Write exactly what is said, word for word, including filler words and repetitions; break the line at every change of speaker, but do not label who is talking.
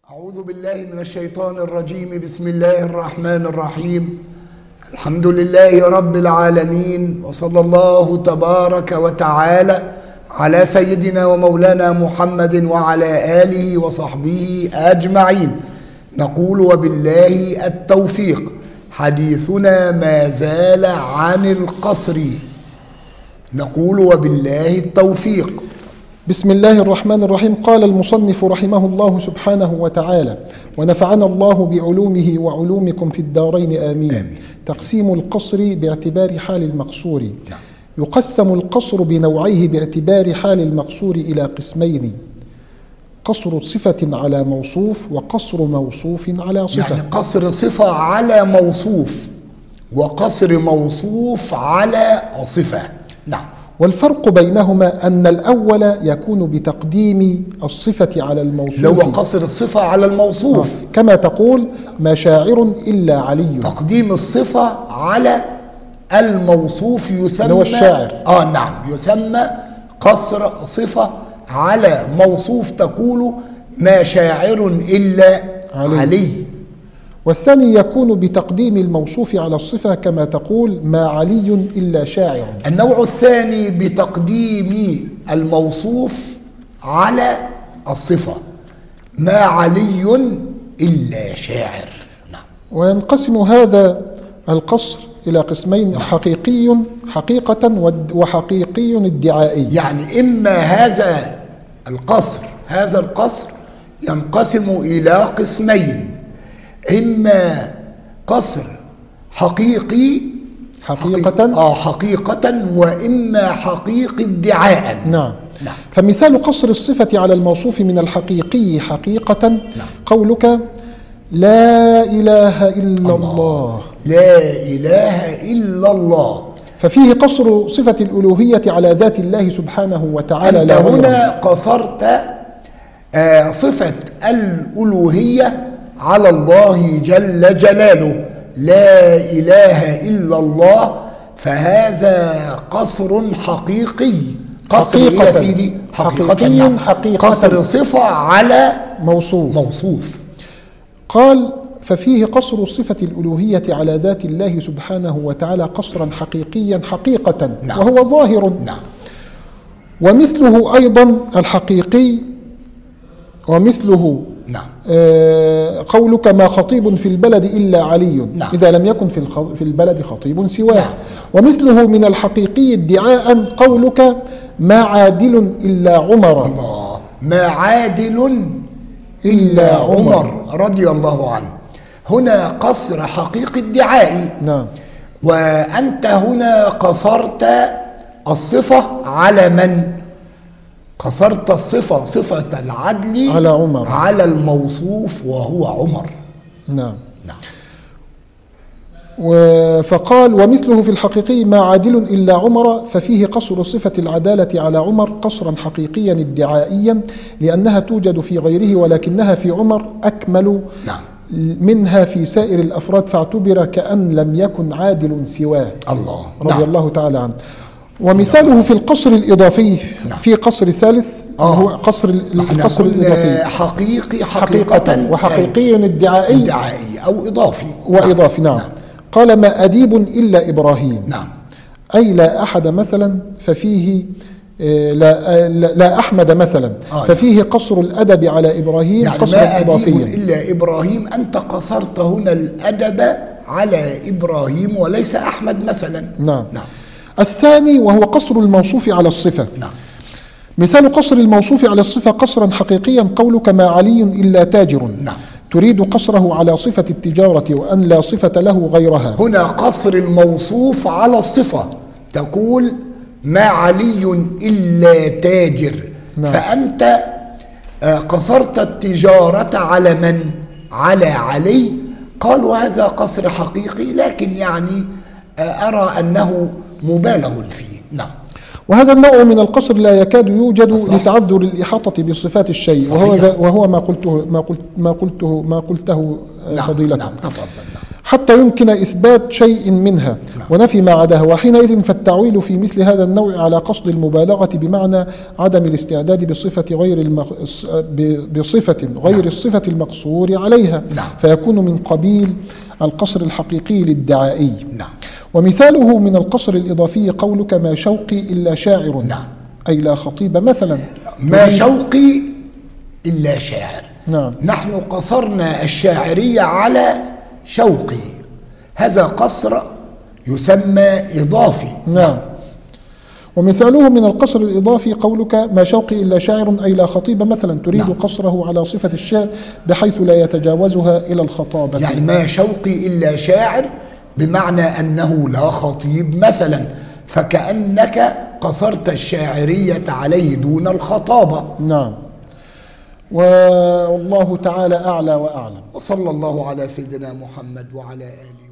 أعوذ بالله من الشيطان الرجيم. بسم الله الرحمن الرحيم. الحمد لله رب العالمين، وصلى الله تبارك وتعالى على سيدنا ومولانا محمد وعلى آله وصحبه أجمعين. نقول وبالله التوفيق. حديثنا ما زال عن القصر. نقول وبالله التوفيق.
بسم الله الرحمن الرحيم. قال المصنف رحمه الله سبحانه وتعالى: ونفعنا الله بعلومه وعلومكم في الدارين آمين. آمين. تقسيم القصر باعتبار حال المقصور. نعم. يقسم القصر بنوعيه باعتبار حال المقصور إلى قسمين: قصر صفة على موصوف، وقصر موصوف على صفة.
يعني قصر صفة على موصوف، وقصر موصوف على صفة. نعم.
والفرق بينهما أن الأول يكون بتقديم الصفة على الموصوف،
لو قصر الصفة على الموصوف،
كما تقول ما شاعر إلا علي.
تقديم الصفة على الموصوف يسمى
هو الشاعر.
آه نعم، يسمى قصر صفة على موصوف. تقول ما شاعر إلا علي, علي.
والثاني يكون بتقديم الموصوف على الصفة، كما تقول ما علي إلا شاعر.
النوع الثاني بتقديم الموصوف على الصفة، ما علي إلا شاعر. نعم.
وينقسم هذا القصر إلى قسمين: حقيقي حقيقة وحقيقي ادعائي.
يعني إما هذا القصر هذا القصر ينقسم إلى قسمين: إما قصر حقيقي
حقيقة
آه حقيقة وإما حقيقي ادعاء.
نعم. نعم. فمثال قصر الصفة على الموصوف من الحقيقي حقيقة: نعم. قولك لا إله إلا الله, الله.
لا إله إلا الله.
ففيه قصر صفة الألوهية على ذات الله سبحانه وتعالى.
أنت هنا قصرت آه صفة الألوهية على الله جل جلاله، لا إله إلا الله، فهذا قصر حقيقي. قصر
حقيقة
يا سيدي
حقيقة حقيقة, حقيقة
قصر صفة على
موصوف.
موصوف.
قال: ففيه قصر صفة الألوهية على ذات الله سبحانه وتعالى قصرا حقيقيا حقيقة. نعم. وهو ظاهر.
نعم.
ومثله أيضا الحقيقي ومثله
نعم.
آه قولك ما خطيب في البلد إلا علي.
نعم.
إذا لم يكن في, في البلد خطيب سواه.
نعم.
ومثله من الحقيقي ادعاء قولك ما عادل إلا عمر.
الله. ما عادل إلا عمر رضي الله عنه. هنا قصر حقيقي ادعائي.
نعم.
وأنت هنا قصرت الصفة على من؟ قصرت الصفة صفة العدل
على عمر،
على الموصوف وهو عمر.
نعم.
نعم.
فقال: ومثله في الحقيقي ما عادل إلا عمر، ففيه قصر صفة العدالة على عمر قصرا حقيقيا ادعائيا، لأنها توجد في غيره ولكنها في عمر أكمل
نعم.
منها في سائر الأفراد، فاعتبر كأن لم يكن عادل سواه.
الله.
رضي
نعم.
الله تعالى عنه. ومثاله في القصر الإضافي. نعم. في قصر ثالث
آه.
هو قصر القصر الإضافي
حقيقي
حقيقة,
حقيقة
وحقيقي ادعائي
ادعائي أو إضافي.
وإضافي. نعم. نعم. قال: ما أديب إلا إبراهيم.
نعم.
أي لا أحد مثلا، ففيه لا, لا أحمد مثلا. آه. ففيه قصر الأدب على إبراهيم.
يعني
قصر
ما
إضافيا.
أديب إلا إبراهيم، أنت قصرت هنا الأدب على إبراهيم وليس أحمد مثلا.
نعم.
نعم.
الثاني وهو قصر الموصوف على الصفة.
نعم.
مثال قصر الموصوف على الصفة قصرا حقيقيا قولك ما علي إلا تاجر.
نعم. تريد
قصره على صفة التجارة وأن لا صفة له غيرها.
هنا قصر الموصوف على الصفة، تقول ما علي إلا تاجر. نعم. فأنت قصرت التجارة على من؟ على علي. قالوا هذا قصر حقيقي، لكن يعني أرى أنه مبالغ فيه. نعم.
وهذا النوع من القصر لا يكاد يوجد لتعذر الإحاطة بصفات الشيء. صحيح. وهو وهو ما قلته ما قلت ما قلته ما قلته
نعم.
فضيلة.
نعم. تفضل. نعم.
حتى يمكن إثبات شيء منها ونفي ما عداها، وحينئذ فالتعويل في مثل هذا النوع على قصد المبالغة بمعنى عدم الاستعداد بصفة غير المغ... بصفة غير الصفة المقصور عليها، فيكون من قبيل القصر الحقيقي للدعائي. ومثاله من القصر الإضافي قولك ما شوقي إلا شاعر، أي لا خطيب مثلا.
ما شوقي إلا شاعر،
نعم.
نحن قصرنا الشاعرية على شوقي، هذا قصر يسمى إضافي.
نعم. ومثاله من القصر الإضافي قولك ما شوقي إلا شاعر أي لا خطيب مثلا، تريد نعم. قصره على صفة الشعر بحيث لا يتجاوزها إلى الخطابة.
يعني ما شوقي إلا شاعر بمعنى أنه لا خطيب مثلا، فكأنك قصرت الشاعرية عليه دون الخطابة.
نعم. والله تعالى أعلى وأعلم.
وصلى الله على سيدنا محمد وعلى آله